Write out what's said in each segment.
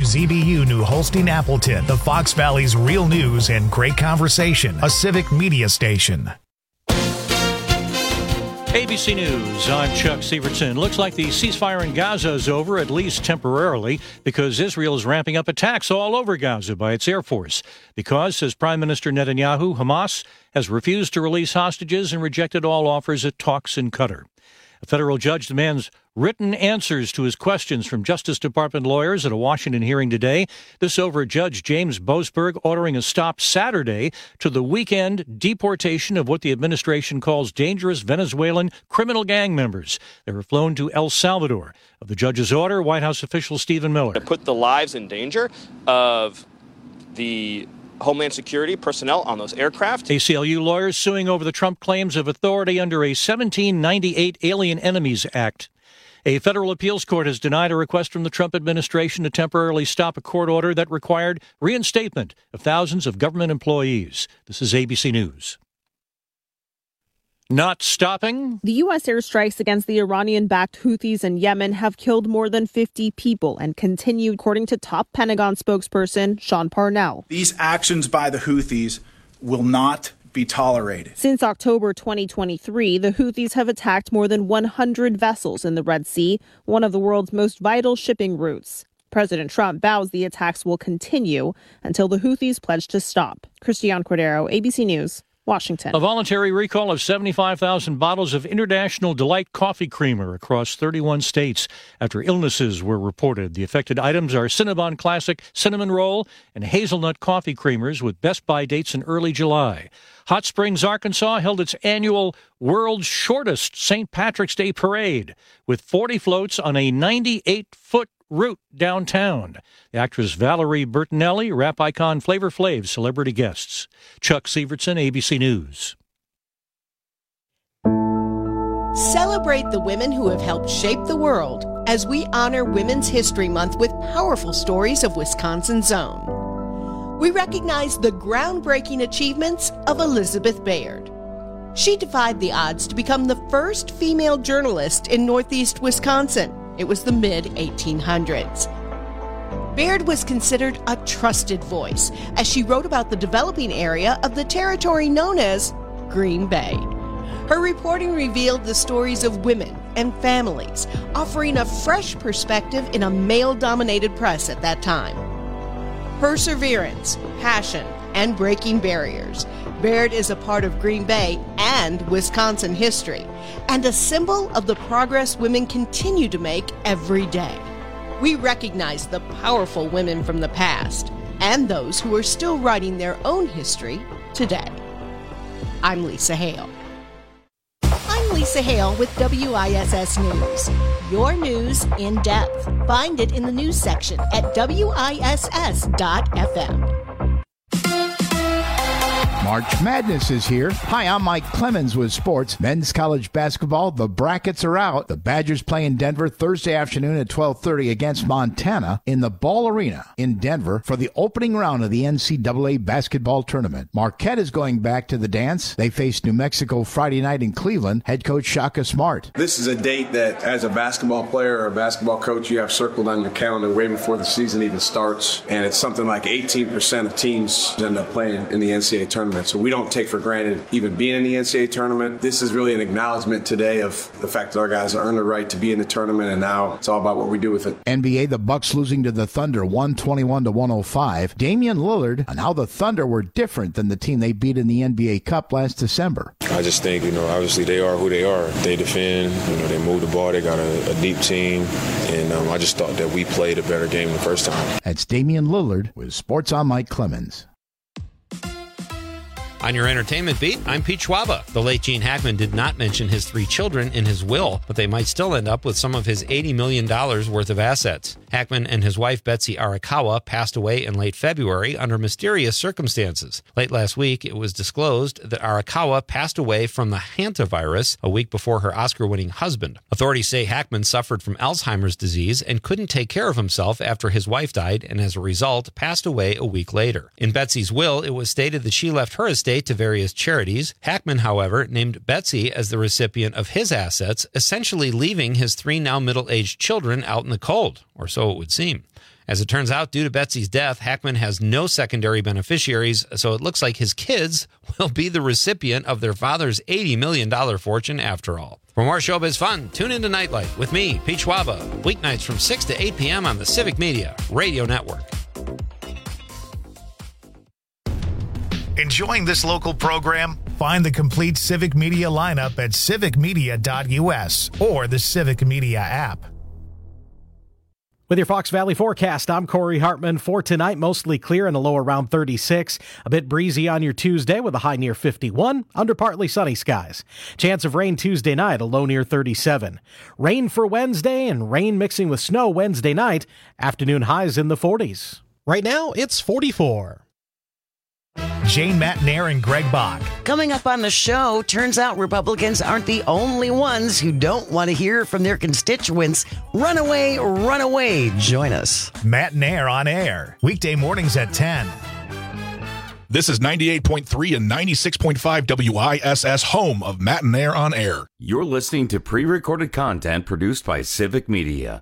WZBU New Holstein Appleton, the Fox Valley's real news and great conversation, a civic media station. ABC News, I'm Chuck Severson. Looks like the ceasefire in Gaza is over, at least temporarily, because Israel is ramping up attacks all over Gaza by its Air Force. Because, says Prime Minister Netanyahu, Hamas has refused to release hostages and rejected all offers at talks in Qatar. A federal judge demands written answers to his questions from Justice Department lawyers at a Washington hearing today. This over Judge James Boasberg ordering a stop Saturday to the weekend deportation of what the administration calls dangerous Venezuelan criminal gang members. They were flown to El Salvador. Of the judge's order, White House official Stephen Miller. To put the lives in danger of the Homeland Security personnel on those aircraft. ACLU lawyers suing over the Trump claims of authority under a 1798 Alien Enemies Act. A federal appeals court has denied a request from the Trump administration to temporarily stop a court order that required reinstatement of thousands of government employees. This is ABC News. Not stopping. The U.S. airstrikes against the Iranian-backed Houthis in Yemen have killed more than 50 people and continued, according to top Pentagon spokesperson Sean Parnell. These actions by the Houthis will not be tolerated. Since October 2023, the Houthis have attacked more than 100 vessels in the Red Sea, one of the world's most vital shipping routes. President Trump vows the attacks will continue until the Houthis pledge to stop. Christiane Cordero, ABC News, Washington. A voluntary recall of 75,000 bottles of International Delight coffee creamer across 31 states after illnesses were reported. The affected items are Cinnabon Classic Cinnamon Roll and Hazelnut coffee creamers with best buy dates in early July. Hot Springs, Arkansas held its annual world's shortest St. Patrick's Day parade with 40 floats on a 98-foot route downtown. The actress Valerie Bertinelli, rap icon Flavor Flav, celebrity guests. Chuck Severson, ABC News. Celebrate the women who have helped shape the world as we honor Women's History Month with powerful stories of Wisconsin's own. We recognize the groundbreaking achievements of Elizabeth Baird. She defied the odds to become the first female journalist in Northeast Wisconsin. It was the mid-1800s. Baird was considered a trusted voice as she wrote about the developing area of the territory known as Green Bay. Her reporting revealed the stories of women and families, offering a fresh perspective in a male-dominated press at that time. Perseverance, passion, and breaking barriers. Baird is a part of Green Bay and Wisconsin history, and a symbol of the progress women continue to make every day. We recognize the powerful women from the past and those who are still writing their own history today. I'm Lisa Hale. I'm Lisa Hale with WISS News. Your news in depth. Find it in the news section at WISS.FM. March Madness is here. Hi, I'm Mike Clemens with sports. Men's college basketball, the brackets are out. The Badgers play in Denver Thursday afternoon at 12:30 against Montana in the Ball Arena in Denver for the opening round of the NCAA basketball tournament. Marquette is going back to the dance. They face New Mexico Friday night in Cleveland. Head coach Shaka Smart. This is a date that, as a basketball player or a basketball coach, you have circled on your calendar way before the season even starts. And it's something like 18% of teams end up playing in the NCAA tournament. So we don't take for granted even being in the NCAA tournament. This is really an acknowledgement today of the fact that our guys earned the right to be in the tournament, and now it's all about what we do with it. NBA, the Bucks losing to the Thunder 121-105. Damian Lillard on how the Thunder were different than the team they beat in the NBA Cup last December. I just think, obviously they are who they are. They defend, they move the ball. They got a deep team, and I just thought that we played a better game the first time. That's Damian Lillard with Sports on Mike Clemens. On your entertainment beat, I'm Pete Schwaba. The late Gene Hackman did not mention his 3 children in his will, but they might still end up with some of his $80 million worth of assets. Hackman and his wife Betsy Arakawa passed away in late February under mysterious circumstances. Late last week, it was disclosed that Arakawa passed away from the hantavirus a week before her Oscar-winning husband. Authorities say Hackman suffered from Alzheimer's disease and couldn't take care of himself after his wife died, and as a result, passed away a week later. In Betsy's will, it was stated that she left her estate to various charities. Hackman, however, named Betsy as the recipient of his assets, essentially leaving his 3 now middle-aged children out in the cold, or so it would seem. As it turns out, due to Betsy's death, Hackman has no secondary beneficiaries, so it looks like his kids will be the recipient of their father's $80 million fortune after all. For more showbiz fun, tune into Nightlife with me, Pete Schwaba, weeknights from 6 to 8 p.m. on the Civic Media Radio Network. Enjoying this local program? Find the complete Civic Media lineup at civicmedia.us or the Civic Media app. With your Fox Valley forecast, I'm Corey Hartman. For tonight, mostly clear and a low around 36. A bit breezy on your Tuesday with a high near 51. Under partly sunny skies. Chance of rain Tuesday night, a low near 37. Rain for Wednesday and rain mixing with snow Wednesday night. Afternoon highs in the 40s. Right now, it's 44. Jane Matnair and Greg Bach. Coming up on the show, turns out Republicans aren't the only ones who don't want to hear from their constituents. Run away, run away. Join us. Matnair on air. Weekday mornings at 10. This is 98.3 and 96.5 WISS, home of Matnair on air. You're listening to pre-recorded content produced by Civic Media.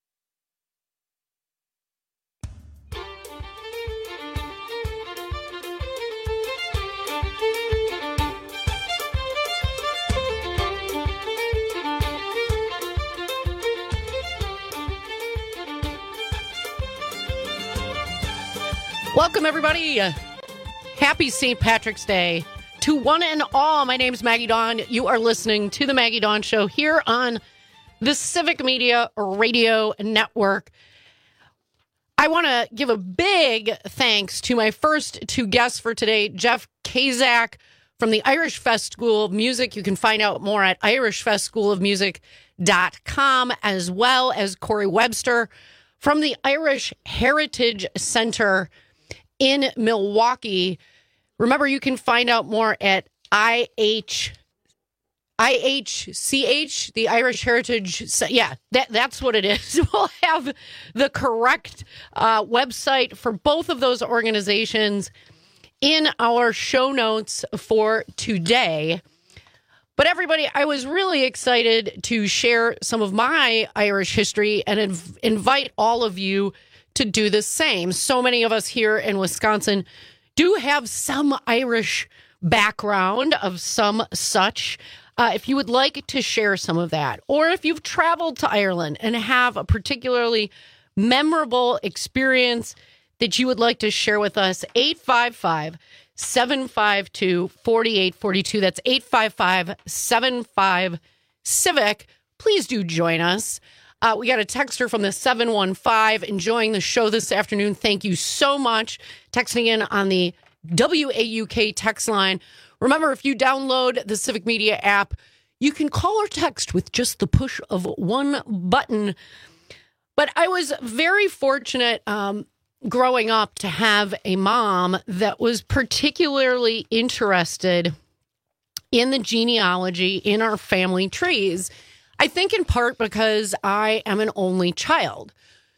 Welcome, everybody. Happy St. Patrick's Day to one and all. My name's Maggie Dawn. You are listening to The Maggie Dawn Show here on the Civic Media Radio Network. I want to give a big thanks to my first two guests for today, Jeff Kazak from the Irish Fest School of Music. You can find out more at irishfestschoolofmusic.com, as well as Corey Webster from the Irish Heritage Center in Milwaukee. Remember, you can find out more at IHCH, the Irish Heritage. Yeah, that's what it is. We'll have the correct website for both of those organizations in our show notes for today. But everybody, I was really excited to share some of my Irish history and invite all of you to do the same. So many of us here in Wisconsin do have some Irish background of some such. If you would like to share some of that, or if you've traveled to Ireland and have a particularly memorable experience that you would like to share with us, 855-752-4842. That's 855-75-CIVIC. Please do join us. We got a texter from the 715 enjoying the show this afternoon. Thank you so much. Texting in on the WAUK text line. Remember, if you download the Civic Media app, you can call or text with just the push of one button. But I was very fortunate growing up to have a mom that was particularly interested in the genealogy in our family trees. I think in part because I am an only child.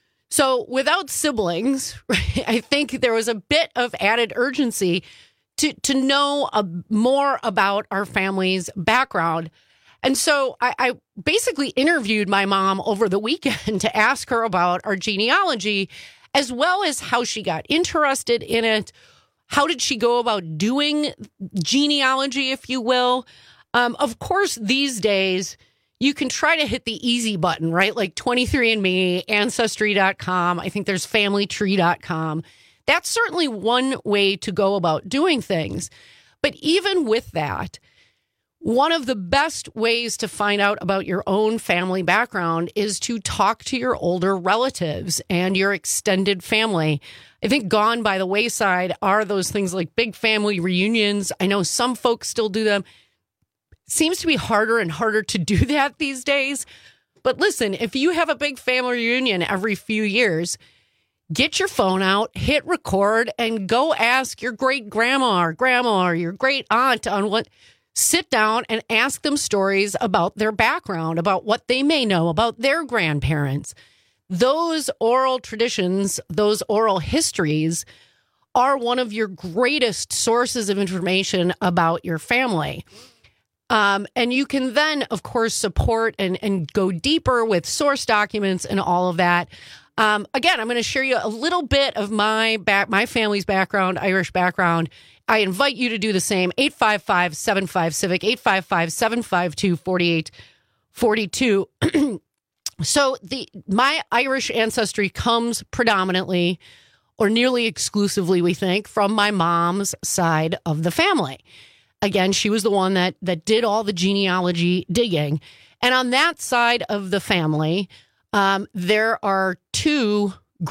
So without siblings, I think there was a bit of added urgency to know more about our family's background. And so I basically interviewed my mom over the weekend to ask her about our genealogy, as well as how she got interested in it. How did she go about doing genealogy, if you will? Of course, these days, you can try to hit the easy button, right? Like 23andMe, Ancestry.com. I think there's FamilyTree.com. That's certainly one way to go about doing things. But even with that, one of the best ways to find out about your own family background is to talk to your older relatives and your extended family. I think gone by the wayside are those things like big family reunions. I know some folks still do them. Seems to be harder and harder to do that these days. But listen, if you have a big family reunion every few years, get your phone out, hit record, and go ask your great grandma or grandma or your great aunt on what. Sit down and ask them stories about their background, about what they may know about their grandparents. Those oral traditions, those oral histories are one of your greatest sources of information about your family. And you can then, of course, support and go deeper with source documents and all of that. Again, I'm going to share you a little bit of my family's background, Irish background. I invite you to do the same. 855-75-CIVIC, 855-752-4842. So my Irish ancestry comes predominantly, or nearly exclusively, we think, from my mom's side of the family. Again, she was the one that did all the genealogy digging. And on that side of the family, there are two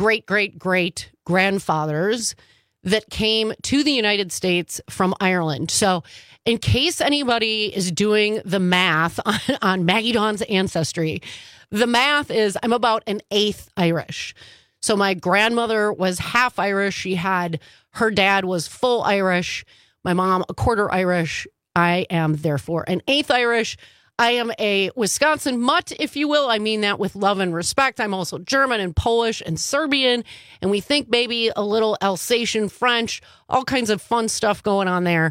great grandfathers that came to the United States from Ireland. So in case anybody is doing the math on Maggie Dawn's ancestry, the math is I'm about an eighth Irish. So my grandmother was half Irish. Her dad was full Irish. My mom, a quarter Irish. I am therefore an eighth Irish. I am a Wisconsin mutt, if you will. I mean that with love and respect. I'm also German and Polish and Serbian. And we think maybe a little Alsatian, French, all kinds of fun stuff going on there.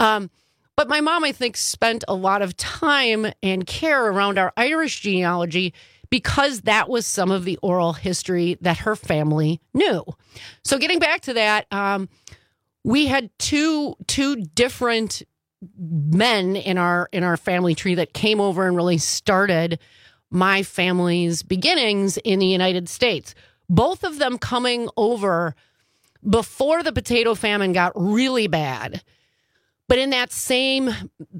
But my mom, I think, spent a lot of time and care around our Irish genealogy because that was some of the oral history that her family knew. So getting back to that, we had two different men in our family tree that came over and really started my family's beginnings in the United States. Both of them coming over before the potato famine got really bad. But in that same,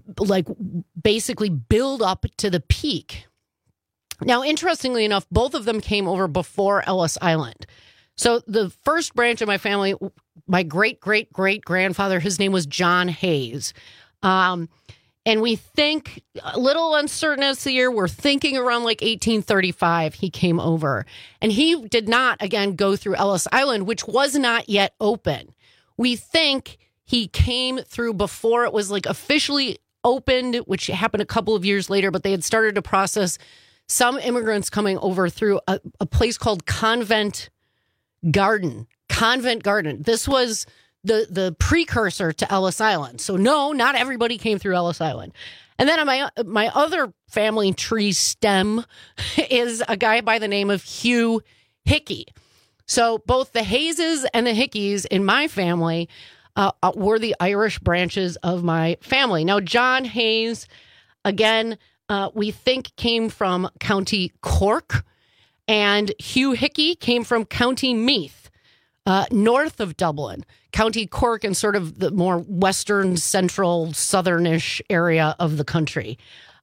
basically build up to the peak. Now, interestingly enough, both of them came over before Ellis Island. So the first branch of my family, my great-great-great-grandfather, his name was John Hayes. And we think, a little uncertain as the year, we're thinking around 1835 he came over. And he did not, again, go through Ellis Island, which was not yet open. We think he came through before it was officially opened, which happened a couple of years later, but they had started to process some immigrants coming over through a place called Convent Garden. This was the precursor to Ellis Island. So no, not everybody came through Ellis Island. And then my other family tree stem is a guy by the name of Hugh Hickey. So both the Hayeses and the Hickeys in my family were the Irish branches of my family. Now, John Hayes, again, we think came from County Cork, and Hugh Hickey came from County Meath, north of Dublin. County Cork and sort of the more western, central, southernish area of the country.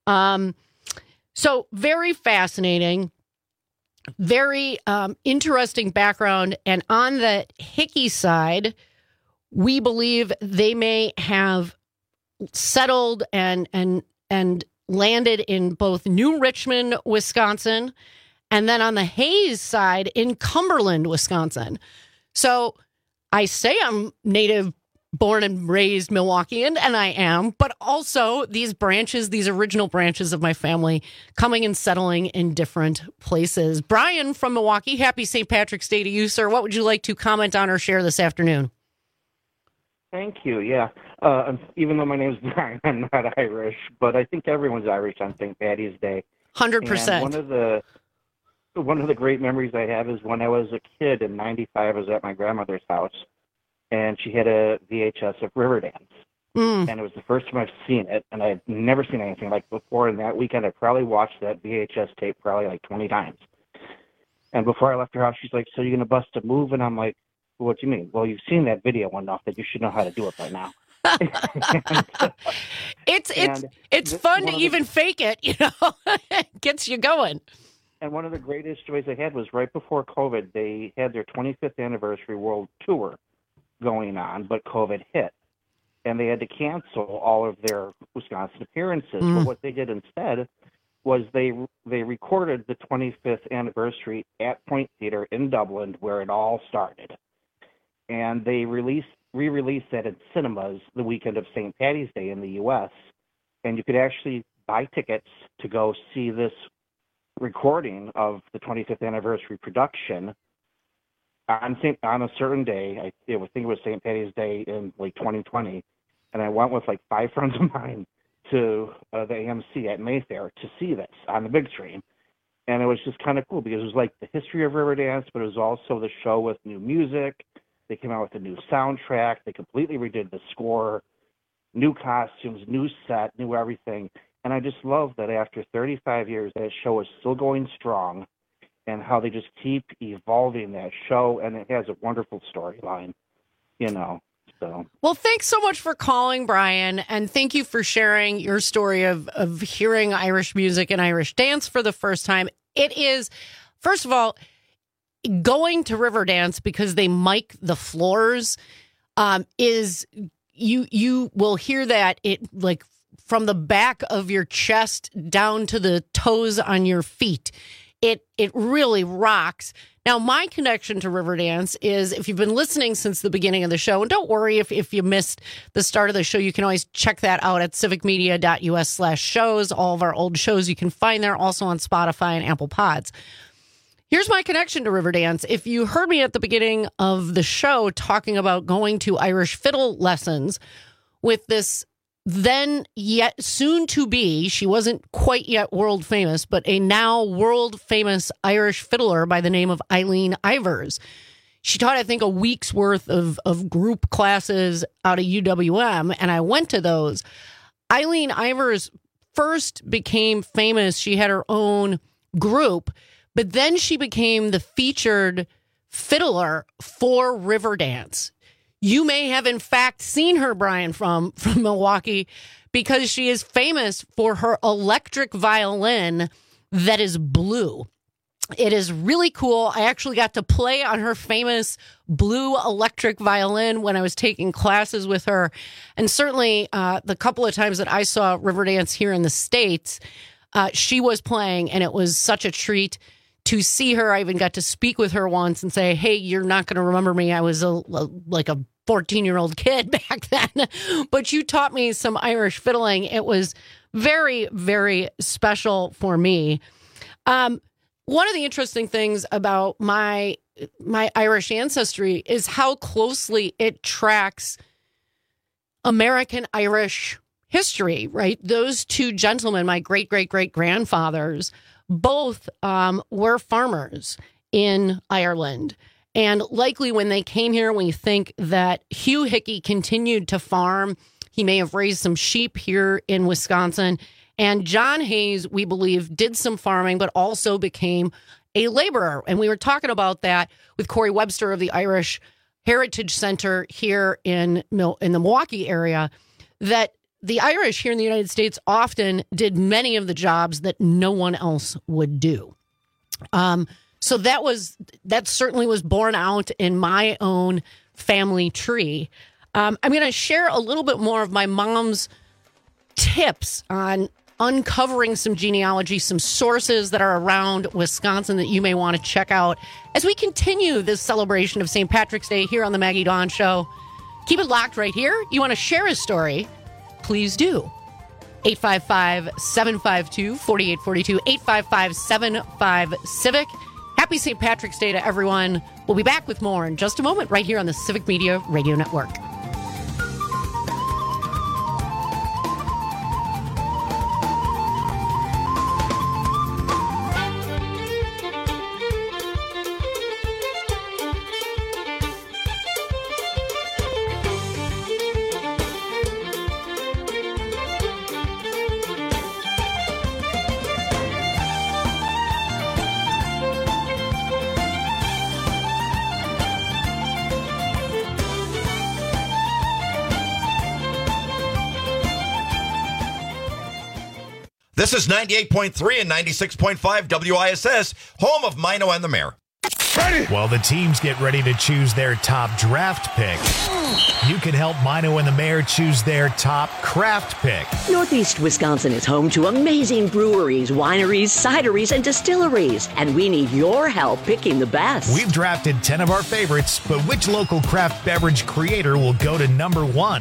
So very fascinating, very interesting background. And on the Hickey side, we believe they may have settled and landed in both New Richmond, Wisconsin, and then on the Hayes side in Cumberland, Wisconsin. So I say I'm native born and raised Milwaukeean, and I am, but also these original branches of my family coming and settling in different places. Brian from Milwaukee, happy St. Patrick's Day to you, sir. What would you like to comment on or share this afternoon? Thank you. Yeah. Even though my name is Brian, I'm not Irish, but I think everyone's Irish on St. Patty's Day. 100%. One of the great memories I have is when I was a kid in '95. I was at my grandmother's house, and she had a VHS of Riverdance. And it was the first time I've seen it, and I've never seen anything like before. And that weekend, I probably watched that VHS tape probably 20 times. And before I left her house, she's like, "So you're gonna bust a move?" And I'm like, "What do you mean?" "Well, you've seen that video enough that you should know how to do it by now." It's fun to even fake it, It gets you going. And one of the greatest joys I had was right before COVID, they had their 25th anniversary world tour going on, but COVID hit. And they had to cancel all of their Wisconsin appearances. But what they did instead was they recorded the 25th anniversary at Point Theatre in Dublin, where it all started. And they re-released that in cinemas the weekend of St. Patty's Day in the U.S. And you could actually buy tickets to go see this recording of the 25th anniversary production on a certain day. I think it was St. Patty's Day in 2020. And I went with 5 friends of mine to the AMC at Mayfair to see this on the big screen. And it was just kind of cool because it was like the history of Riverdance, but it was also the show with new music. They came out with a new soundtrack. They completely redid the score, new costumes, new set, new everything. And I just love that after 35 years, that show is still going strong, and how they just keep evolving that show, and it has a wonderful storyline, So. Well, thanks so much for calling, Brian, and thank you for sharing your story of hearing Irish music and Irish dance for the first time. It is, first of all, going to Riverdance because they mic the floors is you will hear that it like from the back of your chest down to the toes on your feet. It really rocks. Now, my connection to Riverdance is, if you've been listening since the beginning of the show, and don't worry if you missed the start of the show, you can always check that out at civicmedia.us/shows. All of our old shows you can find there, also on Spotify and Apple Pods. Here's my connection to Riverdance. If you heard me at the beginning of the show talking about going to Irish fiddle lessons with this then yet soon to be, she wasn't quite yet world famous, but a now world famous Irish fiddler by the name of Eileen Ivers. She taught, I think, a week's worth of group classes out of UWM, and I went to those. Eileen Ivers first became famous. She had her own group, but then she became the featured fiddler for Riverdance. You may have, in fact, seen her, Brian, from Milwaukee, because she is famous for her electric violin that is blue. It is really cool. I actually got to play on her famous blue electric violin when I was taking classes with her. And certainly the couple of times that I saw Riverdance here in the States, she was playing, and it was such a treat to see her. I even got to speak with her once and say, hey, you're not going to remember me. I was like a 14-year-old kid back then, but you taught me some Irish fiddling. It was very, very special for me. One of the interesting things about my Irish ancestry is how closely it tracks American Irish history, right? Those two gentlemen, my great-great-great-grandfathers, both were farmers in Ireland. And likely when they came here, we think that Hugh Hickey continued to farm. He may have raised some sheep here in Wisconsin. And John Hayes, we believe, did some farming, but also became a laborer. And we were talking about that with Corey Webster of the Irish Heritage Center here in the Milwaukee area, that the Irish here in the United States often did many of the jobs that no one else would do. So that certainly was borne out in my own family tree. I'm going to share a little bit more of my mom's tips on uncovering some genealogy, some sources that are around Wisconsin that you may want to check out as we continue this celebration of St. Patrick's Day here on the Maggie Dawn Show. Keep it locked right here. You want to share a story? Please do. 855-752-4842, 855-75-CIVIC. Happy St. Patrick's Day to everyone. We'll be back with more in just a moment right here on the Civic Media Radio Network. This is 98.3 and 96.5 WISS, home of Mino and the Mayor. Ready? While the teams get ready to choose their top draft pick, you can help Mino and the Mayor choose their top craft pick. Northeast Wisconsin is home to amazing breweries, wineries, cideries, and distilleries, and we need your help picking the best. We've drafted 10 of our favorites, but which local craft beverage creator will go to number one?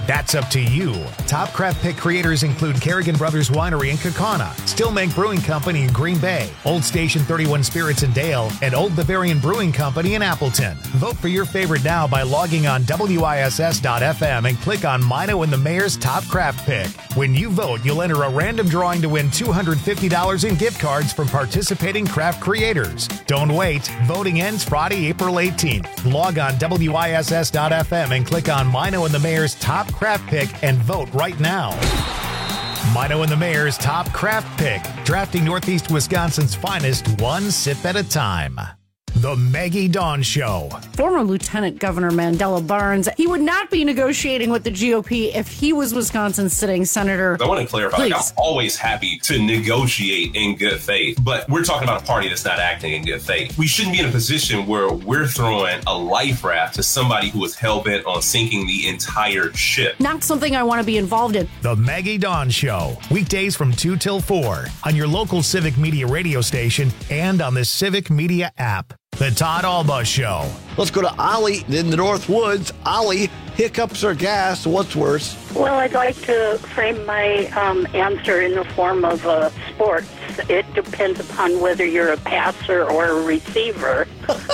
That's up to you. Top Craft Pick creators include Kerrigan Brothers Winery in Kaukauna, Stillmank Brewing Company in Green Bay, Old Station 31 Spirits in Dale, and Old Bavarian Brewing Company in Appleton. Vote for your favorite now by logging on WISS.FM and click on Mino and the Mayor's Top Craft Pick. When you vote, you'll enter a random drawing to win $250 in gift cards from participating craft creators. Don't wait. Voting ends Friday, April 18th. Log on WISS.FM and click on Mino and the Mayor's Top Craft Pick and vote right now. Mino and the Mayor's Top Craft Pick, drafting Northeast Wisconsin's finest one sip at a time. The Maggie Dawn Show. Former Lieutenant Governor Mandela Barnes, he would not be negotiating with the GOP if he was Wisconsin's sitting senator. I want to clarify, Please. I'm always happy to negotiate in good faith, but we're talking about a party that's not acting in good faith. We shouldn't be in a position where we're throwing a life raft to somebody who is hell-bent on sinking the entire ship. Not something I want to be involved in. The Maggie Dawn Show, weekdays from 2 till 4 on your local Civic Media radio station and on the Civic Media app. The Todd Alba Show. Let's go to Ollie in the North Woods. Ollie, hiccups or gas? What's worse? Well, I'd like to frame my answer in the form of sports. It depends upon whether you're a passer or a receiver.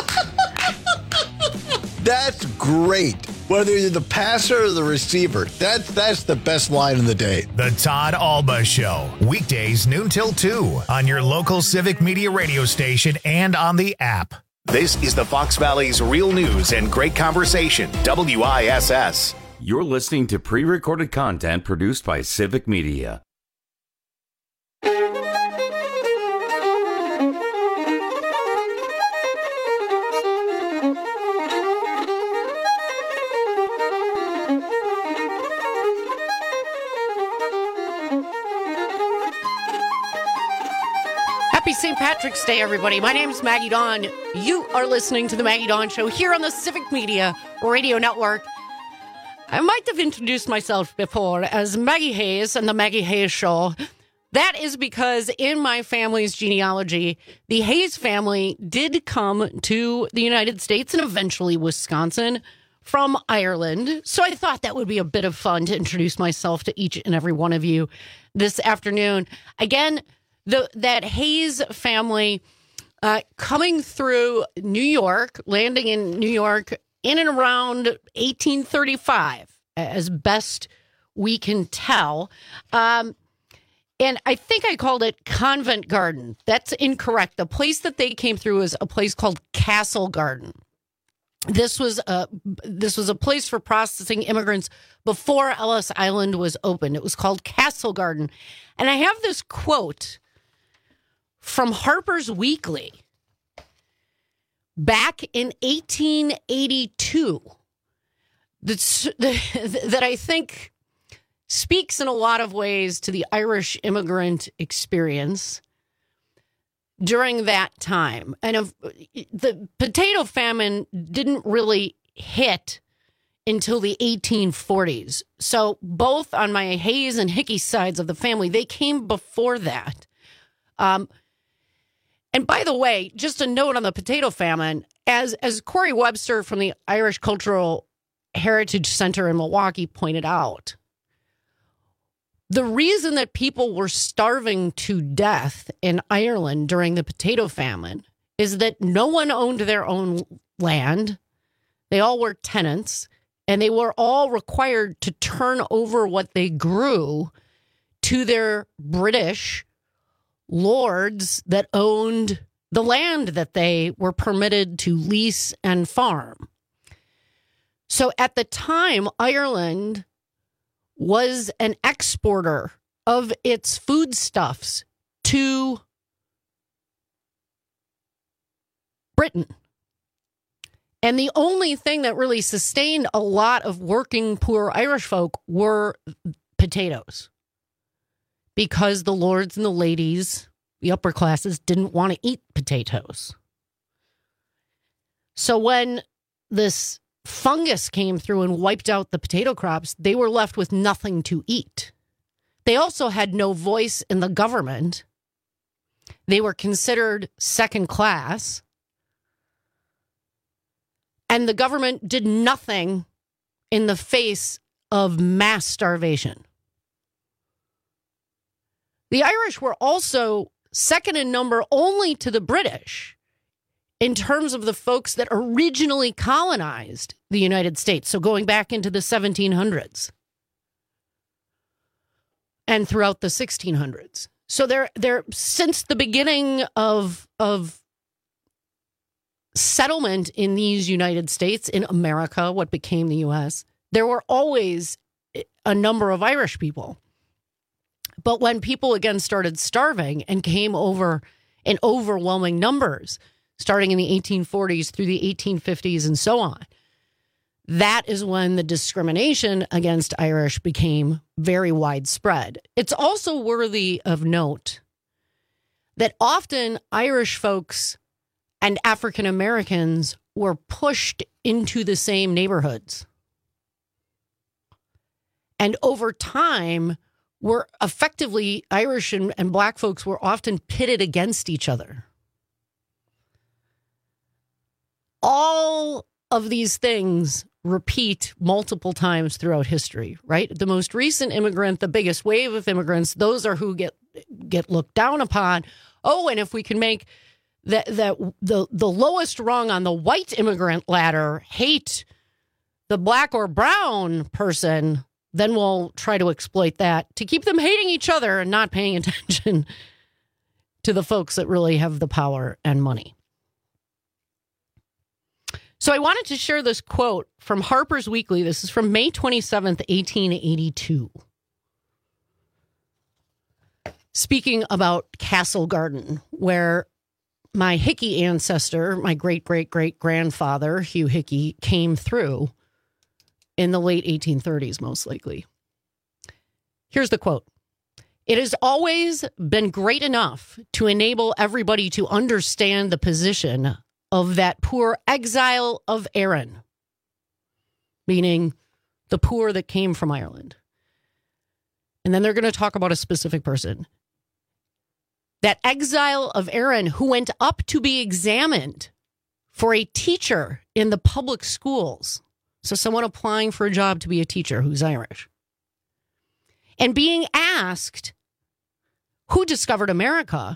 That's great. Whether you're the passer or the receiver, that's the best line of the day. The Todd Alba Show, weekdays noon till 2 on your local Civic Media radio station and on the app. This is the Fox Valley's real news and great conversation, WISS. You're listening to pre-recorded content produced by Civic Media. Happy St. Patrick's Day, everybody. My name's Maggie Dawn. You are listening to The Maggie Dawn Show here on the Civic Media Radio Network. I might have introduced myself before as Maggie Hayes and The Maggie Hayes Show. That is because in my family's genealogy, the Hayes family did come to the United States and eventually Wisconsin from Ireland. So I thought that would be a bit of fun to introduce myself to each and every one of you this afternoon. Again, that Hayes family coming through New York, landing in New York in and around 1835, as best we can tell. And I think I called it Convent Garden. That's incorrect. The place that they came through is a place called Castle Garden. This was a place for processing immigrants before Ellis Island was opened. It was called Castle Garden. And I have this quote from Harper's Weekly back in 1882 that I think speaks in a lot of ways to the Irish immigrant experience during that time. And the potato famine didn't really hit until the 1840s. So both on my Hayes and Hickey sides of the family, they came before that. And by the way, just a note on the potato famine, as Corey Webster from the Irish Cultural Heritage Center in Milwaukee pointed out, the reason that people were starving to death in Ireland during the potato famine is that no one owned their own land. They all were tenants, and they were all required to turn over what they grew to their British lords that owned the land that they were permitted to lease and farm. So at the time, Ireland was an exporter of its foodstuffs to Britain. And the only thing that really sustained a lot of working poor Irish folk were potatoes, because the lords and the ladies, the upper classes, didn't want to eat potatoes. So when this fungus came through and wiped out the potato crops, they were left with nothing to eat. They also had no voice in the government. They were considered second class. And the government did nothing in the face of mass starvation. The Irish were also second in number only to the British in terms of the folks that originally colonized the United States. So going back into the 1700s and throughout the 1600s. So they're since the beginning of settlement in these United States, in America, what became the U.S., there were always a number of Irish people. But when people again started starving and came over in overwhelming numbers, starting in the 1840s through the 1850s and so on, that is when the discrimination against Irish became very widespread. It's also worthy of note that often Irish folks and African Americans were pushed into the same neighborhoods. And over time, were effectively Irish and black folks were often pitted against each other. All of these things repeat multiple times throughout history, right? The most recent immigrant, the biggest wave of immigrants, those are who get looked down upon. Oh, and if we can make the lowest rung on the white immigrant ladder hate the black or brown person, then we'll try to exploit that to keep them hating each other and not paying attention to the folks that really have the power and money. So I wanted to share this quote from Harper's Weekly. This is from May 27th, 1882. Speaking about Castle Garden, where my Hickey ancestor, my great-great-great-grandfather, Hugh Hickey, came through in the late 1830s, most likely. Here's the quote. "It has always been great enough to enable everybody to understand the position of that poor exile of Erin," meaning the poor that came from Ireland. And then they're going to talk about a specific person. "That exile of Erin who went up to be examined for a teacher in the public schools." So someone applying for a job to be a teacher who's Irish. "And being asked who discovered America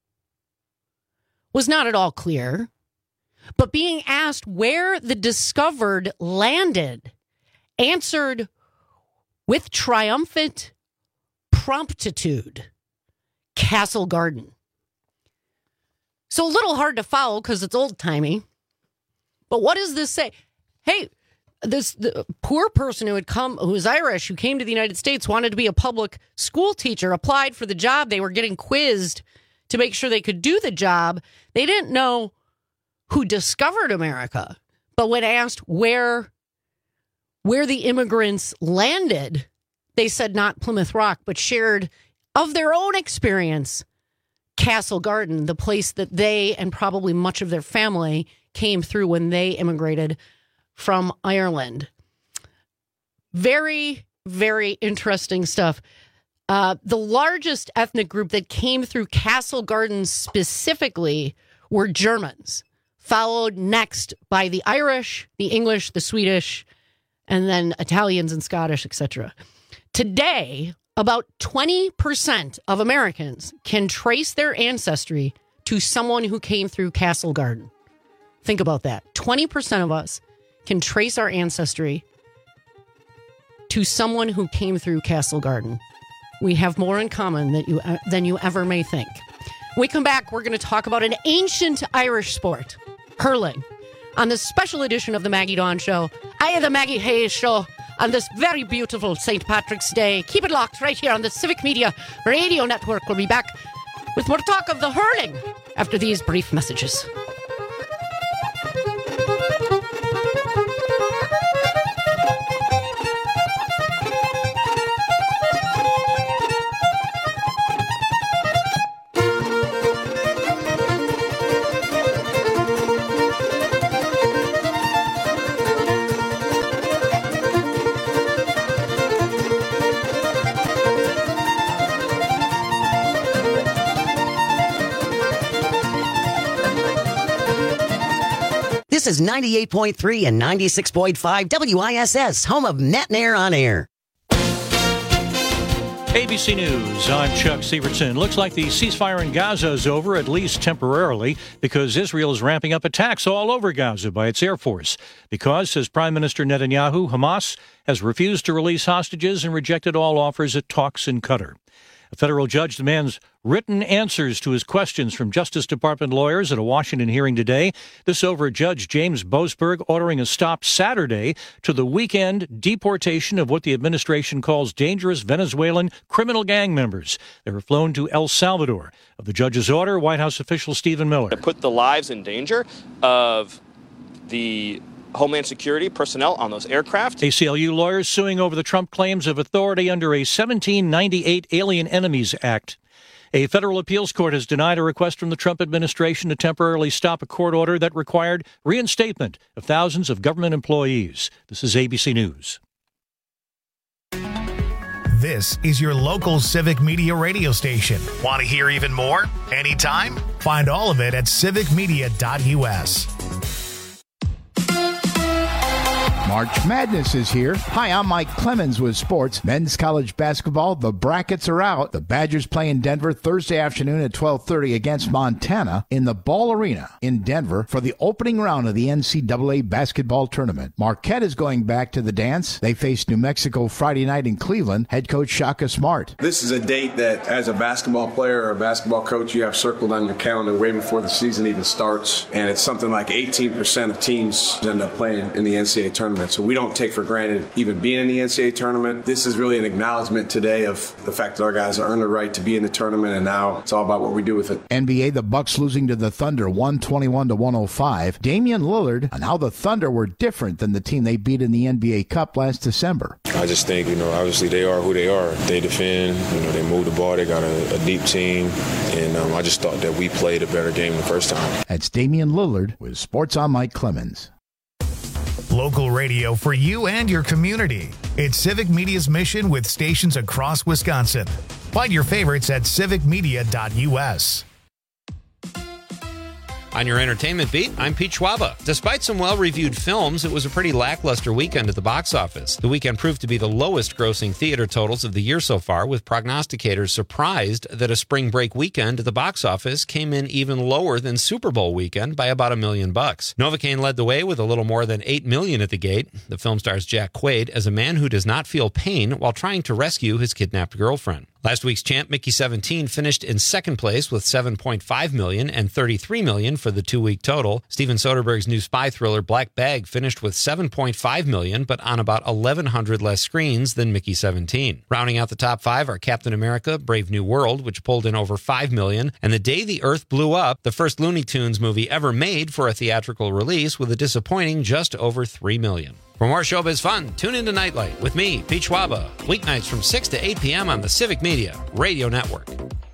was not at all clear, but being asked where the discovered landed, answered with triumphant promptitude, Castle Garden." So a little hard to follow because it's old-timey. But what does this say? Hey, the poor person who was Irish, who came to the United States, wanted to be a public school teacher, applied for the job. They were getting quizzed to make sure they could do the job. They didn't know who discovered America. But when asked where the immigrants landed, they said not Plymouth Rock, but shared of their own experience Castle Garden, the place that they and probably much of their family came through when they immigrated from Ireland. Very, very interesting stuff. The largest ethnic group that came through Castle Garden specifically were Germans, followed next by the Irish, the English, the Swedish, and then Italians and Scottish, etc. Today, about 20% of Americans can trace their ancestry to someone who came through Castle Garden. Think about that. 20% of us can trace our ancestry to someone who came through Castle Garden. We have more in common than you ever may think. When we come back, we're going to talk about an ancient Irish sport, hurling, on this special edition of the Maggie Dawn Show. I am the Maggie Hayes Show on this very beautiful St. Patrick's Day. Keep it locked right here on the Civic Media Radio Network. We'll be back with more talk of the hurling after these brief messages. This is 98.3 and 96.5 WISS, home of Matt and Air on Air. ABC News, I'm Chuck Severson. Looks like the ceasefire in Gaza is over, at least temporarily, because Israel is ramping up attacks all over Gaza by its Air Force. Because, says Prime Minister Netanyahu, Hamas has refused to release hostages and rejected all offers at talks in Qatar. A federal judge demands written answers to his questions from Justice Department lawyers at a Washington hearing today. This over Judge James Boasberg ordering a stop Saturday to the weekend deportation of what the administration calls dangerous Venezuelan criminal gang members. They were flown to El Salvador. Of the judge's order, White House official Stephen Miller. To put the lives in danger of the Homeland Security personnel on those aircraft. ACLU lawyers suing over the Trump claims of authority under a 1798 Alien Enemies Act. A federal appeals court has denied a request from the Trump administration to temporarily stop a court order that required reinstatement of thousands of government employees. This is ABC News. This is your local Civic Media radio station. Want to hear even more? Anytime? Find all of it at civicmedia.us. March Madness is here. Hi, I'm Mike Clemens with sports. Men's college basketball, the brackets are out. The Badgers play in Denver Thursday afternoon at 12:30 against Montana in the Ball Arena in Denver for the opening round of the NCAA basketball tournament. Marquette is going back to the dance. They face New Mexico Friday night in Cleveland. Head coach Shaka Smart. This is a date that, as a basketball player or a basketball coach, you have circled on your calendar way before the season even starts. And it's something like 18% of teams end up playing in the NCAA tournament. So we don't take for granted even being in the NCAA tournament. This is really an acknowledgement today of the fact that our guys earned the right to be in the tournament, and now it's all about what we do with it. NBA, the Bucks losing to the Thunder 121-105. Damian Lillard on how the Thunder were different than the team they beat in the NBA Cup last December. I just think, obviously they are who they are. They defend, they move the ball, they got a deep team, and I just thought that we played a better game the first time. That's Damian Lillard with Sports on Mike Clemens. Local radio for you and your community. It's Civic Media's mission with stations across Wisconsin. Find your favorites at civicmedia.us. On your entertainment beat, I'm Pete Schwaba. Despite some well-reviewed films, it was a pretty lackluster weekend at the box office. The weekend proved to be the lowest-grossing theater totals of the year so far, with prognosticators surprised that a spring break weekend at the box office came in even lower than Super Bowl weekend by about $1 million. Novocaine led the way with a little more than $8 million at the gate. The film stars Jack Quaid as a man who does not feel pain while trying to rescue his kidnapped girlfriend. Last week's champ, Mickey 17, finished in second place with $7.5 million and $33 million for the two-week total. Steven Soderbergh's new spy thriller, Black Bag, finished with $7.5 million, but on about 1,100 less screens than Mickey 17. Rounding out the top five are Captain America, Brave New World, which pulled in over $5 million, and The Day the Earth Blew Up, the first Looney Tunes movie ever made for a theatrical release, with a disappointing just over $3 million. For more showbiz fun, tune into Nightlight with me, Pete Schwaba, weeknights from 6 to 8 p.m. on the Civic Media Radio Network.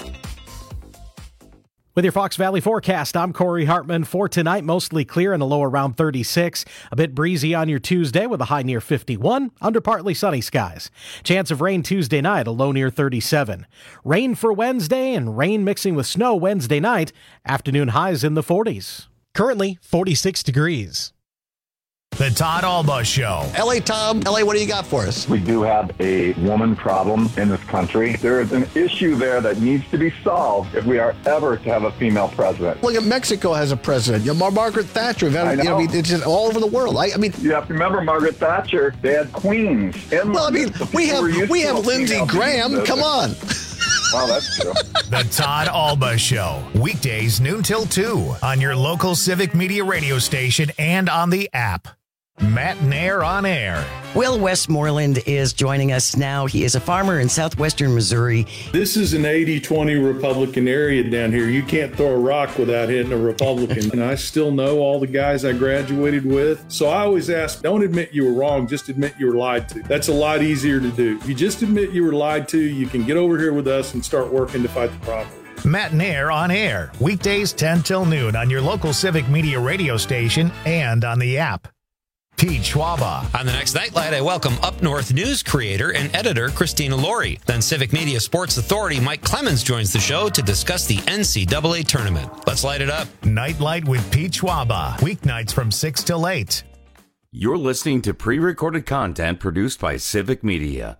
With your Fox Valley forecast, I'm Corey Hartman. For tonight, mostly clear and a low around 36. A bit breezy on your Tuesday with a high near 51, under partly sunny skies. Chance of rain Tuesday night, a low near 37. Rain for Wednesday and rain mixing with snow Wednesday night. Afternoon highs in the 40s. Currently, 46 degrees. The Todd Alba Show. L.A. Tom, L.A., what do you got for us? We do have a woman problem in this country. There is an issue there that needs to be solved if we are ever to have a female president. Look at Mexico has a president. Margaret Thatcher. It's just all over the world. I mean, you have to remember Margaret Thatcher. They had queens. We have Lindsey Graham. Come on. Wow, that's true. The Todd Alba Show. Weekdays noon till 2 on your local Civic Media radio station and on the app. Matt and Air on Air. Will Westmoreland is joining us now. He is a farmer in southwestern Missouri. This is an 80-20 Republican area down here. You can't throw a rock without hitting a Republican. And I still know all the guys I graduated with. So I always ask, don't admit you were wrong, just admit you were lied to. That's a lot easier to do. If you just admit you were lied to, you can get over here with us and start working to fight the problem. Matt and Air on Air. Weekdays 10 till noon on your local Civic Media radio station and on the app. Pete Schwaba. On the next Nightlight, I welcome Up North news creator and editor Christina Laurie. Then Civic Media Sports Authority Mike Clemens joins the show to discuss the NCAA tournament. Let's light it up. Nightlight with Pete Schwaba. Weeknights from 6 till 8. You're listening to pre-recorded content produced by Civic Media.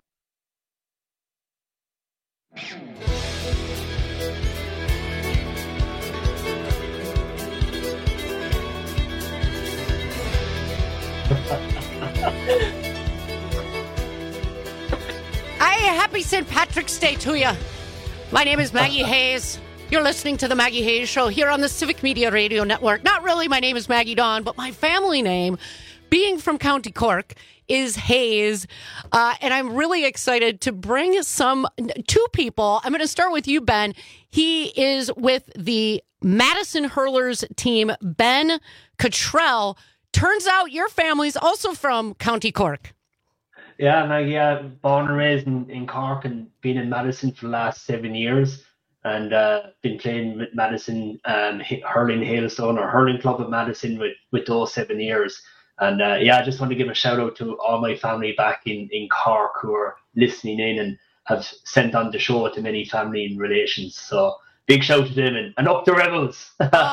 Happy St. Patrick's Day to you. My name is Maggie Hayes. You're listening to the Maggie Hayes Show here on the Civic Media Radio Network. Not really, my name is Maggie Dawn, but my family name, being from County Cork, is Hayes. And I'm really excited to bring two people. I'm going to start with you, Ben. He is with the Madison Hurlers team, Ben Cottrell. Turns out your family's also from County Cork. Yeah, Maggie, born and raised in Cork and been in Madison for the last 7 years, and been playing with Madison Hurling Hailstone or Hurling Club of Madison with those 7 years. And I just want to give a shout out to all my family back in Cork who are listening in and have sent on the show to many family and relations. So big shout to them and up the Rebels.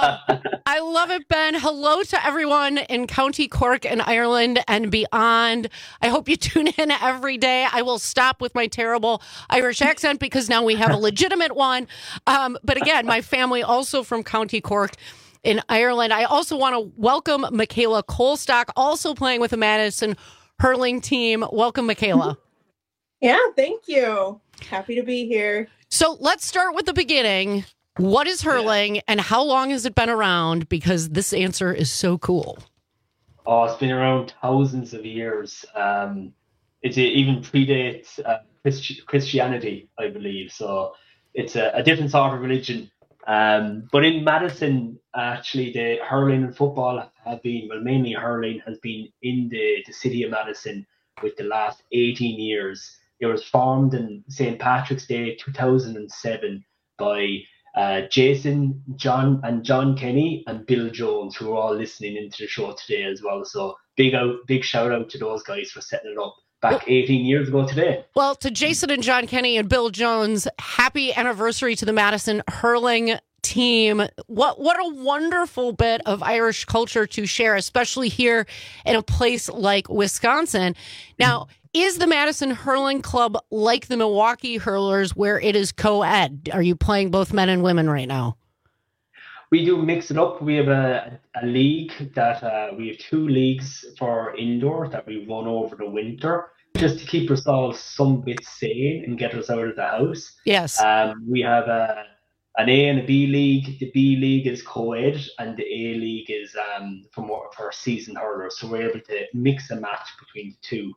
I love it, Ben. Hello to everyone in County Cork and Ireland and beyond. I hope you tune in every day. I will stop with my terrible Irish accent because now we have a legitimate one. But again, my family also from County Cork in Ireland. I also want to welcome Michaela Colstock, also playing with the Madison Hurling team. Welcome, Michaela. Yeah, thank you. Happy to be here. So let's start with the beginning. What is hurling and how long has it been around? Because this answer is so cool. Oh, it's been around thousands of years. It even predates Christianity, I believe. So it's a different sort of religion. But in Madison, actually, the hurling and football have been, well, mainly hurling has been in the city of Madison with the last 18 years. It was formed on St. Patrick's Day 2007 by Jason, John Kenny and Bill Jones, who are all listening into the show today as well. So big shout out to those guys for setting it up back 18 years ago today. Well, to Jason and John Kenny and Bill Jones, happy anniversary to the Madison Hurling team. What a wonderful bit of Irish culture to share, especially here in a place like Wisconsin. Now, is the Madison Hurling Club like the Milwaukee Hurlers where it is co-ed? Are you playing both men and women right now? We do mix it up. We have a league that we have 2 leagues for indoor that we run over the winter just to keep us all some bit sane and get us out of the house. Yes. We have an A and a B league. The B league is co-ed and the A league is for seasoned hurlers. So we're able to mix and match between the two.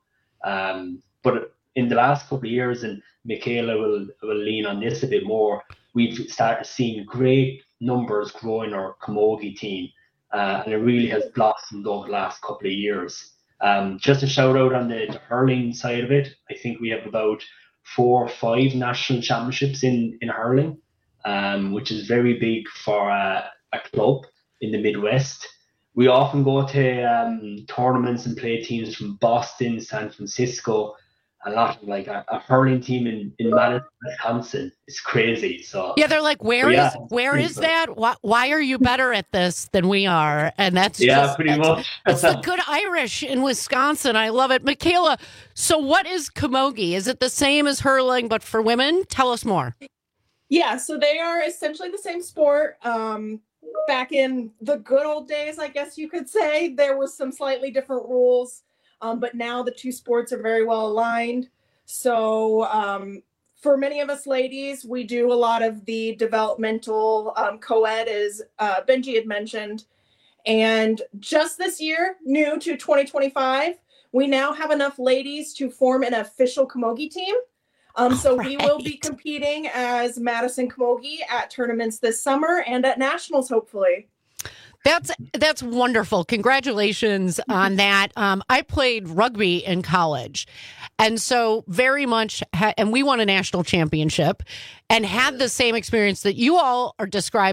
But in the last couple of years, and Michaela will lean on this a bit more, we've started seeing great numbers grow in our camogie team. And it really has blossomed over the last couple of years. Just a shout out on the hurling side of it. I think we have about 4 or 5 national championships in hurling, which is very big for a club in the Midwest. We often go to tournaments and play teams from Boston, San Francisco. A lot of like a hurling team in Madison, Wisconsin. It's crazy. So yeah, they're like, where is that? Why are you better at this than we are? And that's pretty much. It's the good Irish in Wisconsin. I love it, Michaela. So what is camogie? Is it the same as hurling but for women? Tell us more. Yeah, so they are essentially the same sport. Back in the good old days, I guess you could say, there was some slightly different rules, but now the two sports are very well aligned. So for many of us ladies, we do a lot of the developmental co-ed, as Benji had mentioned. And just this year, new to 2025, we now have enough ladies to form an official camogie team. So we will be competing as Madison Camogie at tournaments this summer and at nationals, hopefully. That's wonderful. Congratulations on that. I played rugby in college, and so very much, and we won a national championship and had the same experience that you all are describing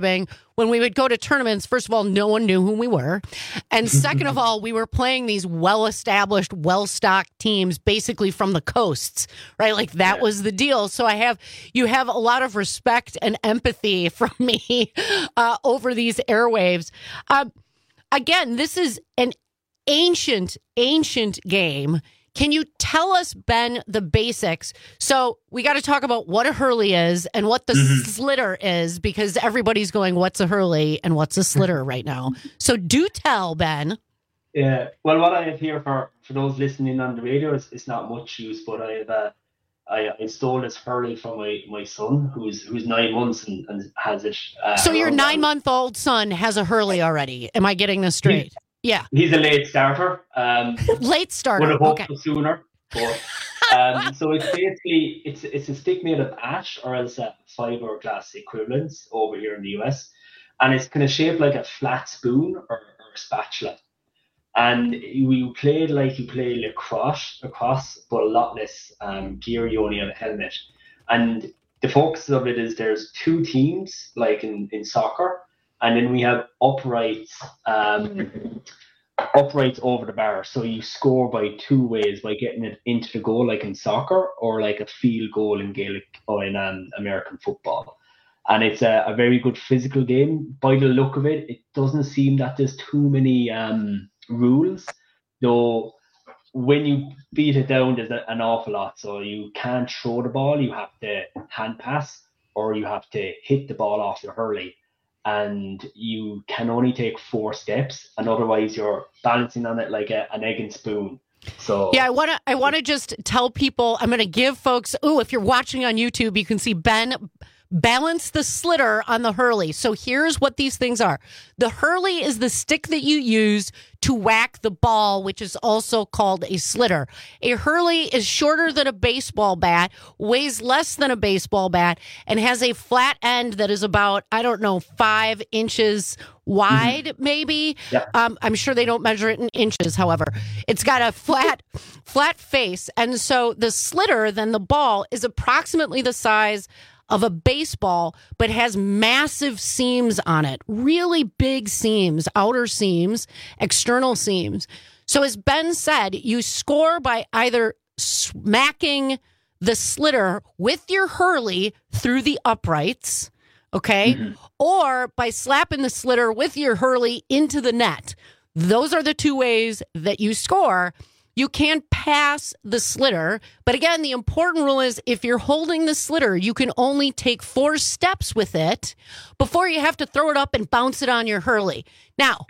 when we would go to tournaments, first of all, no one knew who we were. And second of all, we were playing these well-established, well-stocked teams basically from the coasts, right? Like that was the deal. So you have a lot of respect and empathy from me over these airwaves. Again, this is an ancient game. Can you tell us, Ben, the basics? So we got to talk about what a hurley is and what the slitter is, because everybody's going, what's a hurley and what's a slitter right now? So do tell, Ben. Yeah, well, what I have here for those listening on the radio is not much use, but I installed this hurley from my son, who's 9 months and has it. So your 9-month-old son has a hurley already. Am I getting this straight? Yeah. He's a late starter. Late starter. Would have hoped sooner. But, so it's basically, it's a stick made of ash or else a fiberglass equivalents over here in the US. And it's kind of shaped like a flat spoon or a spatula. And we played like you play lacrosse, but a lot less gear. You only have a helmet. And the focus of it is there's 2 teams, like in soccer. And then we have uprights over the bar. So you score by 2 ways, by getting it into the goal, like in soccer, or like a field goal in Gaelic or in American football. And it's a very good physical game. By the look of it, it doesn't seem that there's too many rules, though. When you beat it down, there's an awful lot. So you can't throw the ball, you have to hand pass, or you have to hit the ball off your hurley. And you can only take 4 steps, and otherwise you're balancing on it like an egg and spoon. So yeah, I want to just tell people, I'm going to give folks, if you're watching on YouTube, you can see Ben balance the slitter on the hurley. So here's what these things are. The hurley is the stick that you use to whack the ball, which is also called a slitter. A hurley is shorter than a baseball bat, weighs less than a baseball bat, and has a flat end that is about, 5 inches wide, maybe. Yeah. I'm sure they don't measure it in inches, however. It's got a flat face. And so the slitter, then the ball, is approximately the size of a baseball, but has massive seams on it, really big seams, outer seams, external seams. So as Ben said, you score by either smacking the slitter with your hurley through the uprights, okay, or by slapping the slitter with your hurley into the net. Those are the 2 ways that you score. You can pass the slitter, but again, the important rule is if you're holding the slitter, you can only take 4 steps with it before you have to throw it up and bounce it on your hurley. Now,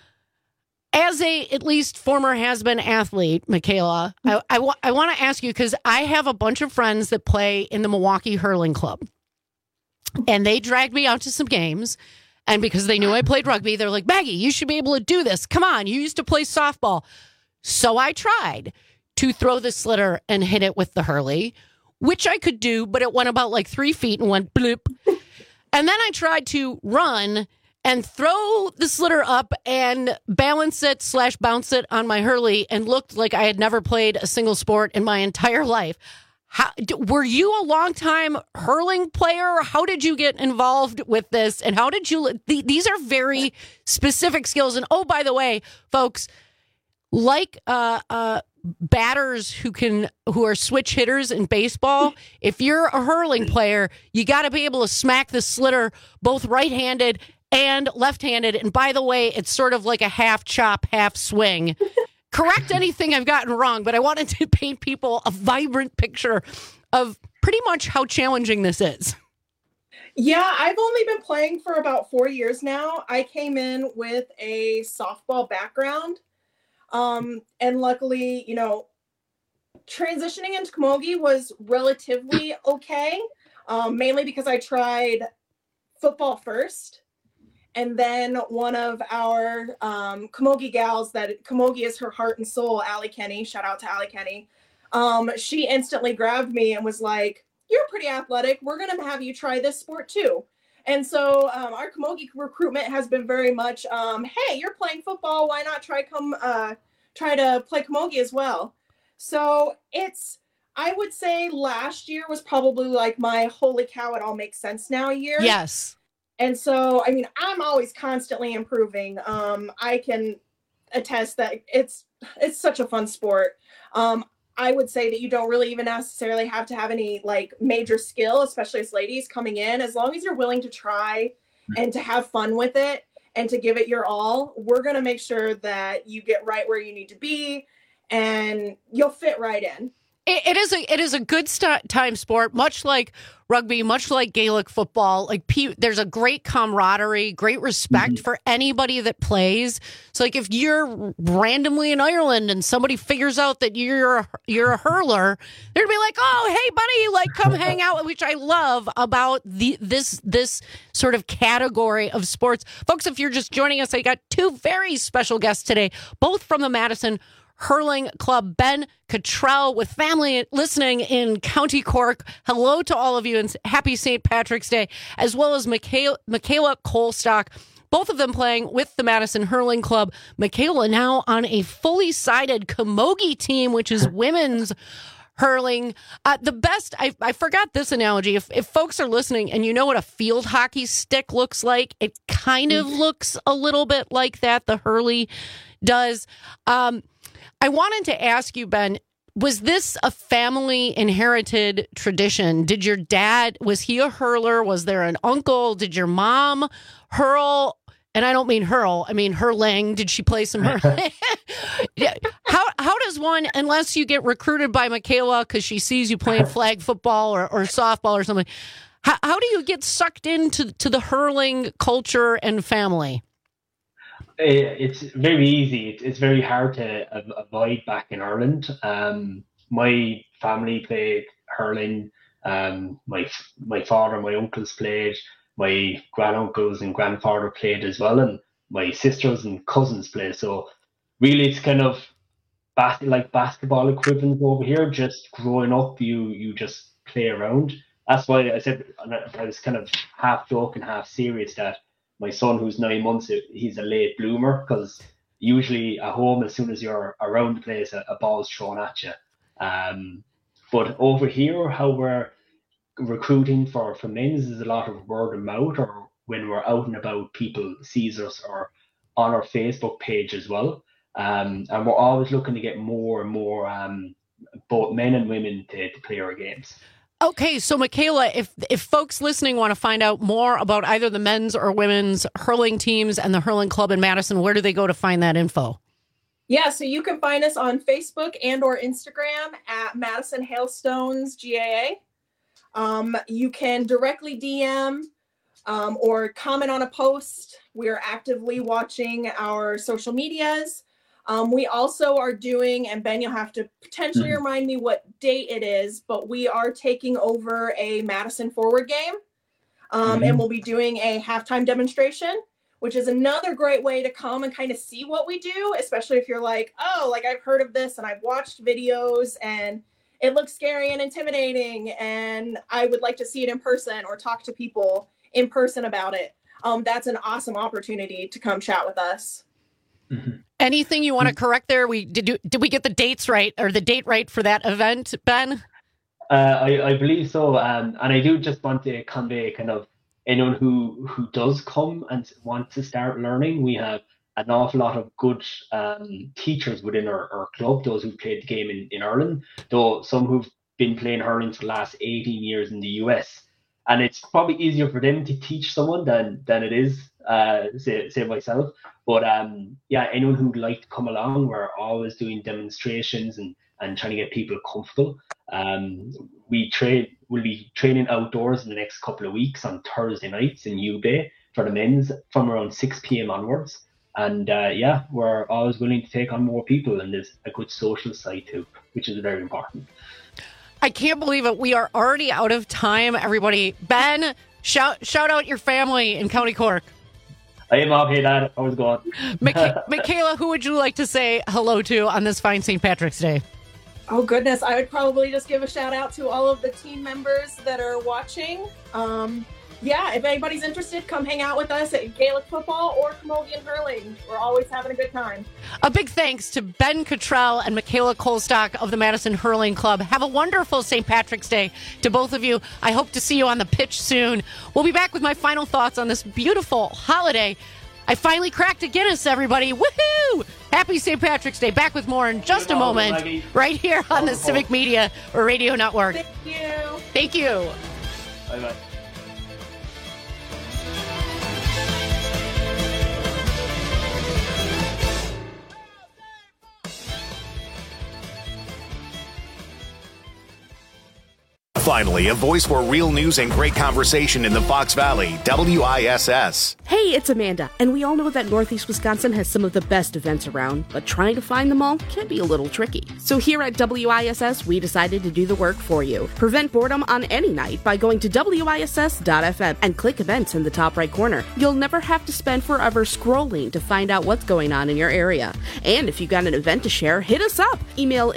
as a at least former has-been athlete, Michaela, I want to ask you, because I have a bunch of friends that play in the Milwaukee Hurling Club, and they dragged me out to some games. And because they knew I played rugby, they're like, Maggie, you should be able to do this. Come on, you used to play softball. So I tried to throw the slitter and hit it with the hurley, which I could do, but it went about like 3 feet and went bloop. And then I tried to run and throw the slitter up and balance it / bounce it on my hurley, and looked like I had never played a single sport in my entire life. Were you a long-time hurling player? How did you get involved with this? And how did you... These are very specific skills. And oh, by the way, folks, like batters who are switch hitters in baseball, if you're a hurling player, you got to be able to smack the slitter both right-handed and left-handed. And by the way, it's sort of like a half chop, half swing. Correct anything I've gotten wrong, but I wanted to paint people a vibrant picture of pretty much how challenging this is. Yeah, I've only been playing for about 4 years now. I came in with a softball background. And luckily, transitioning into camogie was relatively okay, mainly because I tried football first. And then one of our camogie gals, that camogie is her heart and soul, Allie Kenny, shout out to Allie Kenny. She instantly grabbed me and was like, you're pretty athletic. We're going to have you try this sport too. And so our camogie recruitment has been very much, hey, you're playing football. Why not try to play camogie as well? So I would say last year was probably like my holy cow, it all makes sense now year. Yes. And so, I mean, I'm always constantly improving. I can attest that it's such a fun sport. I would say that you don't really even necessarily have to have any like major skill, especially as ladies coming in. As long as you're willing to try and to have fun with it and to give it your all, we're going to make sure that you get right where you need to be and you'll fit right in. It is a good time sport, much like rugby, much like Gaelic football. Like there's a great camaraderie, great respect for anybody that plays. So like if you're randomly in Ireland and somebody figures out that you're a hurler, they're gonna be like, "Oh, hey buddy, like come hang out," which I love about this sort of category of sports. Folks, if you're just joining us, I got two very special guests today, both from the Madison Hurling Club. Ben Cottrell with family listening in County Cork. Hello to all of you and happy St. Patrick's Day, as well as Michaela Colstock, both of them playing with the Madison Hurling Club. Michaela now on a fully sided camogie team, which is women's hurling. The best, I forgot this analogy. If folks are listening and you know what a field hockey stick looks like, it kind of looks a little bit like that. The hurley does. I wanted to ask you, Ben, was this a family inherited tradition? Did your dad, was he a hurler? Was there an uncle? Did your mom hurl? And I don't mean hurl, I mean hurling. Did she play some hurling? How does one, unless you get recruited by Michaela because she sees you playing flag football or softball or something, how do you get sucked into the hurling culture and family? It's very easy. It's very hard to avoid back in Ireland. My family played hurling. My father and my uncles played. My granduncles and grandfather played as well, and my sisters and cousins play. So really, it's kind of like basketball equivalent over here. Just growing up, you just play around. That's why I said, I was kind of half joking, half serious, that my son, who's 9 months, he's a late bloomer, because usually at home, as soon as you're around the place, a ball's thrown at you. But over here, how we're recruiting for men's is a lot of word of mouth, or when we're out and about, people sees us, or on our Facebook page as well. And we're always looking to get more and more both men and women to play our games. Okay, so Michaela, if folks listening want to find out more about either the men's or women's hurling teams and the Hurling Club in Madison, where do they go to find that info? Yeah, so you can find us on Facebook and or Instagram at Madison Hailstones GAA. You can directly DM or comment on a post. We are actively watching our social medias. We also are doing, and Ben, you'll have to potentially remind me what date it is, but we are taking over a Madison Forward game. And we'll be doing a halftime demonstration, which is another great way to come and kind of see what we do, especially if you're like, oh, like I've heard of this and I've watched videos and it looks scary and intimidating and I would like to see it in person or talk to people in person about it. That's an awesome opportunity to come chat with us. Anything you want to correct there? Did we get the dates right, or the date right for that event, Ben? I believe so, and I do just want to convey kind of anyone who does come and wants to start learning. We have an awful lot of good teachers within our club, those who played the game in Ireland, though some who've been playing hurling for the last 18 years in the US. And it's probably easier for them to teach someone than it is, say myself. But yeah, anyone who'd like to come along, we're always doing demonstrations and trying to get people comfortable. We'll be training outdoors in the next couple of weeks on Thursday nights in U-Bay for the men's from around 6 p.m. onwards. And yeah, we're always willing to take on more people, and there's a good social side too, which is very important. I can't believe it. We are already out of time, everybody. Ben, shout out your family in County Cork. I am up here, Dad. I was gone. Michaela, who would you like to say hello to on this fine St. Patrick's Day? Oh, goodness. I would probably just give a shout out to all of the team members that are watching. Yeah, if anybody's interested, come hang out with us at Gaelic Football or Camogian Hurling. We're always having a good time. A big thanks to Ben Cottrell and Michaela Kolstock of the Madison Hurling Club. Have a wonderful St. Patrick's Day to both of you. I hope to see you on the pitch soon. We'll be back with my final thoughts on this beautiful holiday. I finally cracked a Guinness, everybody. Woohoo! Happy St. Patrick's Day. Back with more in just a moment, right here on the Civic Media Radio Network. Thank you. Thank you. Bye-bye. Finally, a voice for real news and great conversation in the Fox Valley, WISS. Hey, it's Amanda, and we all know that Northeast Wisconsin has some of the best events around, but trying to find them all can be a little tricky. So here at WISS, we decided to do the work for you. Prevent boredom on any night by going to WISS.FM and click events in the top right corner. You'll never have to spend forever scrolling to find out what's going on in your area. And if you've got an event to share, hit us up. Email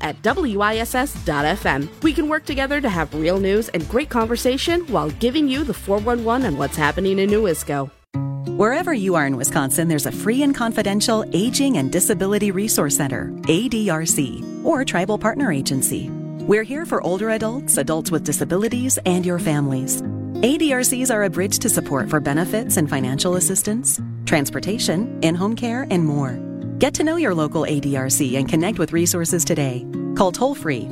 info@WISS.FM. We can work together to have real news and great conversation while giving you the 411 on what's happening in New Isco. Wherever you are in Wisconsin, there's a free and confidential Aging and Disability Resource Center, ADRC, or Tribal Partner Agency. We're here for older adults, adults with disabilities, and your families. ADRCs are a bridge to support for benefits and financial assistance, transportation, in-home care, and more. Get to know your local ADRC and connect with resources today. Call toll-free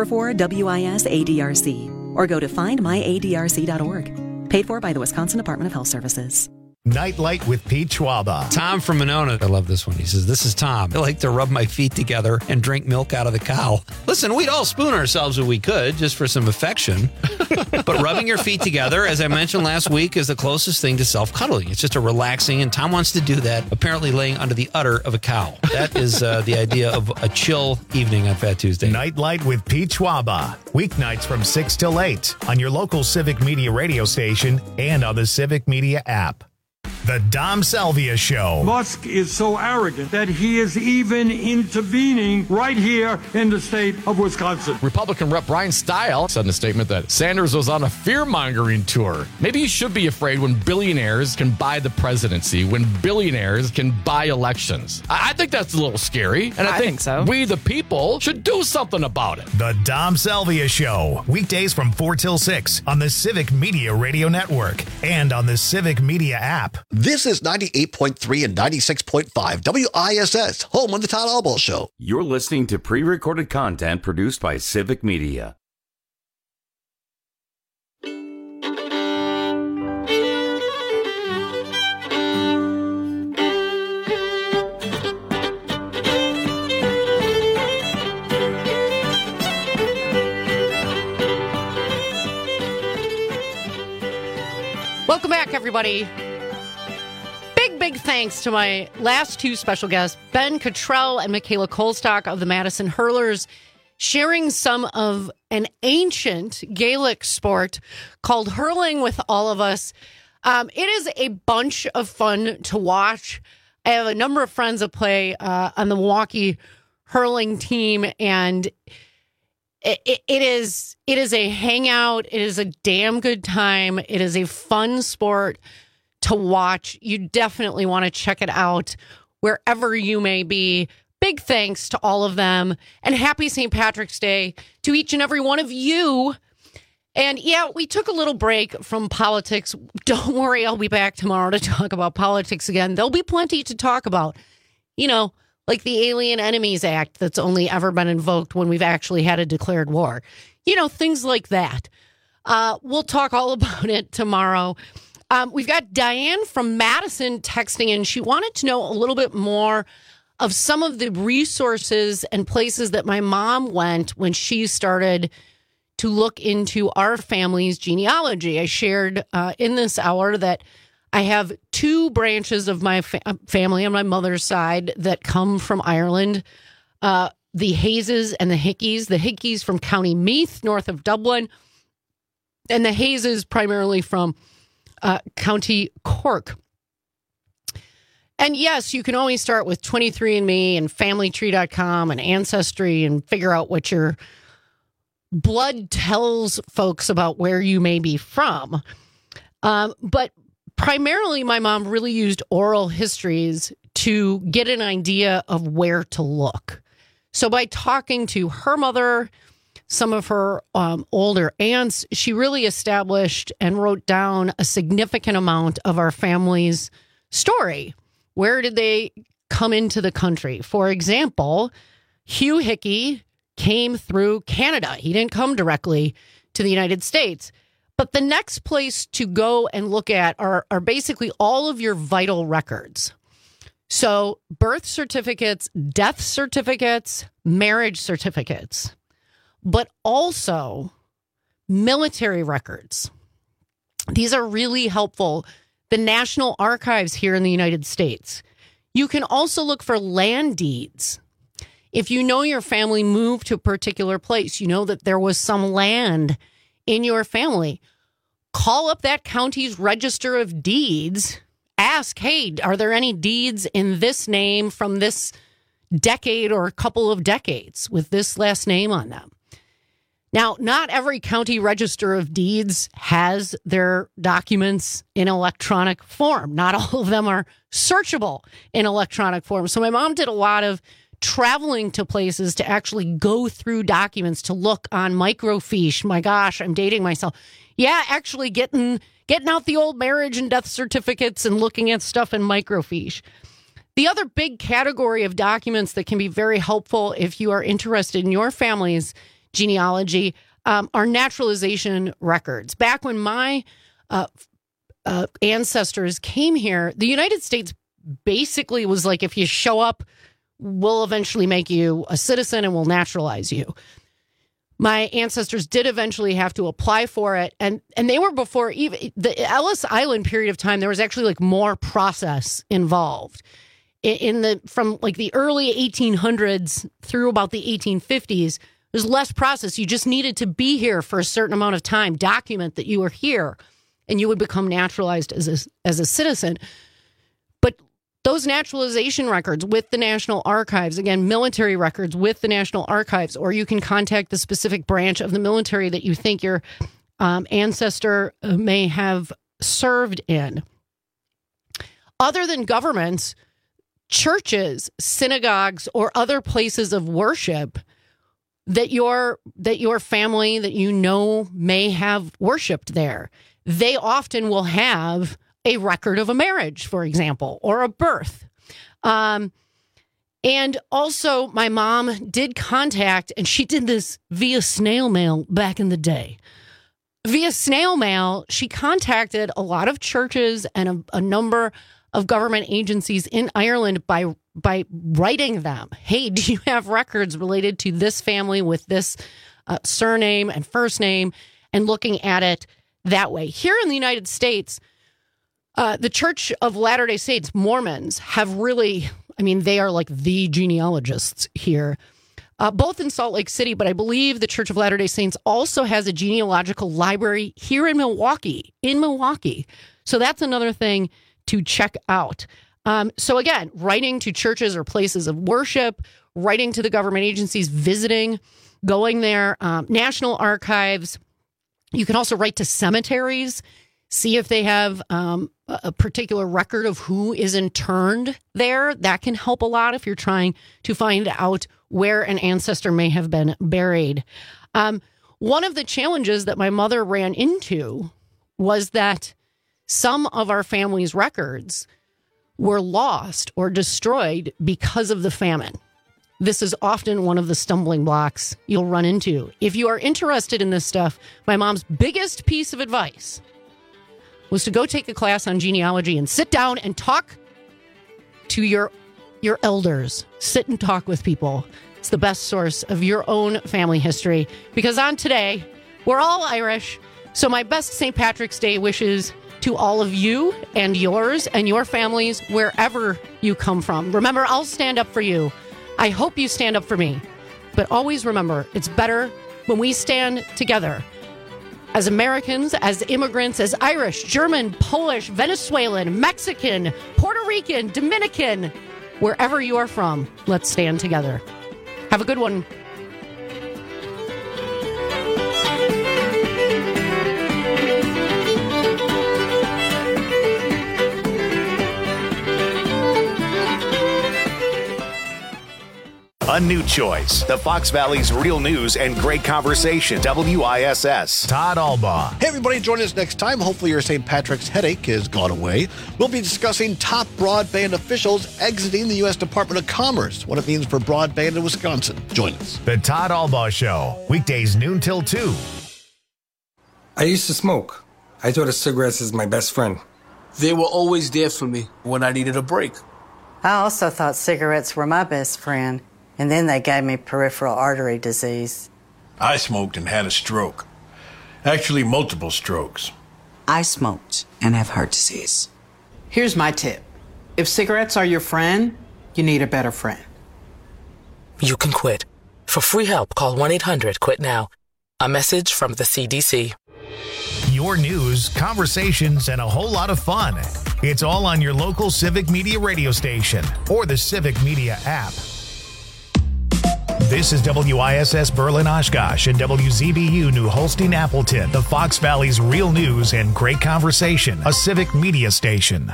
1-844-WIS-ADRC or go to findmyadrc.org. Paid for by the Wisconsin Department of Health Services. Nightlight with Pete Schwaba. Tom from Monona, I love this one. He says, "This is Tom. I like to rub my feet together and drink milk out of the cow." Listen, we'd all spoon ourselves if we could, just for some affection. But rubbing your feet together, as I mentioned last week, is the closest thing to self-cuddling. It's just a relaxing, and Tom wants to do that, apparently laying under the udder of a cow. That is the idea of a chill evening on Fat Tuesday. Nightlight with Pete Schwaba. Weeknights from 6 till 8 on your local Civic Media radio station and on the Civic Media app. The Dom Salvia Show. Musk is so arrogant that he is even intervening right here in the state of Wisconsin. Republican Rep. Brian Stile said in a statement that Sanders was on a fear-mongering tour. Maybe you should be afraid when billionaires can buy the presidency, when billionaires can buy elections. I think that's a little scary, and I think so. We, the people, should do something about it. The Dom Salvia Show. Weekdays from 4 till 6 on the Civic Media Radio Network and on the Civic Media app. This is 98.3 and 96.5 WISS, home of the Todd Albaugh Show. You're listening to pre-recorded content produced by Civic Media. Welcome back, everybody. Big thanks to my last two special guests, Ben Cottrell and Michaela Kolstock of the Madison Hurlers, sharing some of an ancient Gaelic sport called hurling with all of us. It is a bunch of fun to watch. I have a number of friends that play on the Milwaukee hurling team, and it is a hangout. It is a damn good time. It is a fun sport to watch. You definitely want to check it out wherever you may be. Big thanks to all of them, and happy St. Patrick's Day to each and every one of you. And yeah, we took a little break from politics. Don't worry, I'll be back tomorrow to talk about politics again. There'll be plenty to talk about. You know, like the Alien Enemies Act that's only ever been invoked when we've actually had a declared war. You know, things like that. We'll talk all about it tomorrow. We've got Diane from Madison texting in. She wanted to know a little bit more of some of the resources and places that my mom went when she started to look into our family's genealogy. I shared in this hour that I have two branches of my family on my mother's side that come from Ireland, the Hayeses and the Hickeys. The Hickeys from County Meath, north of Dublin, and the Hayeses primarily from County Cork. And yes, you can always start with 23andMe and FamilyTree.com and Ancestry and figure out what your blood tells folks about where you may be from. But primarily, my mom really used oral histories to get an idea of where to look. So by talking to her mother, some of her older aunts, she really established and wrote down a significant amount of our family's story. Where did they come into the country? For example, Hugh Hickey came through Canada. He didn't come directly to the United States. But the next place to go and look at are basically all of your vital records. So birth certificates, death certificates, marriage certificates, but also military records. These are really helpful. The National Archives here in the United States. You can also look for land deeds. If you know your family moved to a particular place, you know that there was some land in your family, call up that county's register of deeds. Ask, hey, are there any deeds in this name from this decade or a couple of decades with this last name on them? Now, not every county register of deeds has their documents in electronic form. Not all of them are searchable in electronic form. So my mom did a lot of traveling to places to actually go through documents to look on microfiche. My gosh, I'm dating myself. Yeah, actually getting out the old marriage and death certificates and looking at stuff in microfiche. The other big category of documents that can be very helpful if you are interested in your family's genealogy are naturalization records. Back when my ancestors came here, the United States basically was like, if you show up, we'll eventually make you a citizen and we'll naturalize you. My ancestors did eventually have to apply for it. And they were before even the Ellis Island period of time, there was actually like more process involved. From like the early 1800s through about the 1850s, there's less process. You just needed to be here for a certain amount of time, document that you were here, and you would become naturalized as a citizen. But those naturalization records with the National Archives, again, military records with the National Archives, or you can contact the specific branch of the military that you think your ancestor may have served in. Other than governments, churches, synagogues, or other places of worship that your family that you know may have worshiped there, they often will have a record of a marriage, for example, or a birth. And also my mom did contact, and she did this via snail mail back in the day. Via snail mail, she contacted a lot of churches and a number of government agencies in Ireland by writing them, hey, do you have records related to this family with this surname and first name, and looking at it that way. Here in the United States, the Church of Latter-day Saints, Mormons, have really, they are like the genealogists here, both in Salt Lake City, but I believe the Church of Latter-day Saints also has a genealogical library here in Milwaukee. So that's another thing to check out. So again, writing to churches or places of worship, writing to the government agencies, visiting, going there, National Archives. You can also write to cemeteries, see if they have a particular record of who is interned there. That can help a lot if you're trying to find out where an ancestor may have been buried. One of the challenges that my mother ran into was that some of our family's records were lost or destroyed because of the famine. This is often one of the stumbling blocks you'll run into. If you are interested in this stuff, my mom's biggest piece of advice was to go take a class on genealogy and sit down and talk to your elders. Sit and talk with people. It's the best source of your own family history. Because on today, we're all Irish. So my best St. Patrick's Day wishes to all of you and yours and your families wherever you come from. Remember, I'll stand up for you. I hope you stand up for me. But always remember, it's better when we stand together. As Americans, as immigrants, as Irish, German, Polish, Venezuelan, Mexican, Puerto Rican, Dominican, wherever you are from, let's stand together. Have a good one. A new choice. The Fox Valley's real news and great conversation. WISS. Todd Albaugh. Hey, everybody, join us next time. Hopefully your St. Patrick's headache has gone away. We'll be discussing top broadband officials exiting the U.S. Department of Commerce, what it means for broadband in Wisconsin. Join us. The Todd Albaugh Show, weekdays noon till 2. I used to smoke. I thought of cigarettes as my best friend. They were always there for me when I needed a break. I also thought cigarettes were my best friend, and then they gave me peripheral artery disease. I smoked and had a stroke. Actually, multiple strokes. I smoked and have heart disease. Here's my tip. If cigarettes are your friend, you need a better friend. You can quit. For free help, call 1-800-QUIT-NOW. A message from the CDC. Your news, conversations, and a whole lot of fun. It's all on your local Civic Media radio station or the Civic Media app. This is WISS Berlin Oshkosh and WZBU New Holstein Appleton, the Fox Valley's real news and great conversation, a Civic Media station.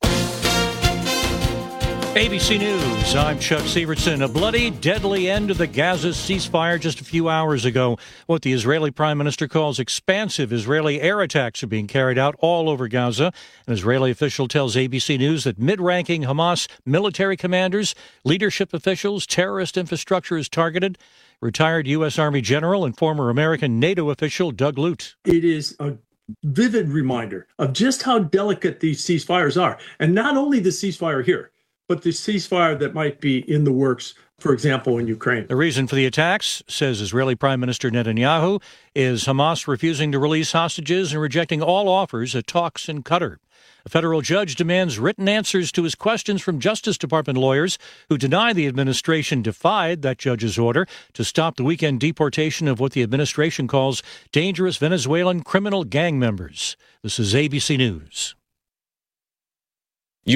ABC News, I'm Chuck Severson. A bloody, deadly end to the Gaza ceasefire just a few hours ago. What the Israeli Prime Minister calls expansive Israeli air attacks are being carried out all over Gaza. An Israeli official tells ABC News that mid-ranking Hamas military commanders, leadership officials, terrorist infrastructure is targeted. Retired U.S. Army General and former American NATO official Doug Lute. It is a vivid reminder of just how delicate these ceasefires are. And not only the ceasefire here, but the ceasefire that might be in the works, for example, in Ukraine. The reason for the attacks, says Israeli Prime Minister Netanyahu, is Hamas refusing to release hostages and rejecting all offers at talks in Qatar. A federal judge demands written answers to his questions from Justice Department lawyers who deny the administration defied that judge's order to stop the weekend deportation of what the administration calls dangerous Venezuelan criminal gang members. This is ABC News.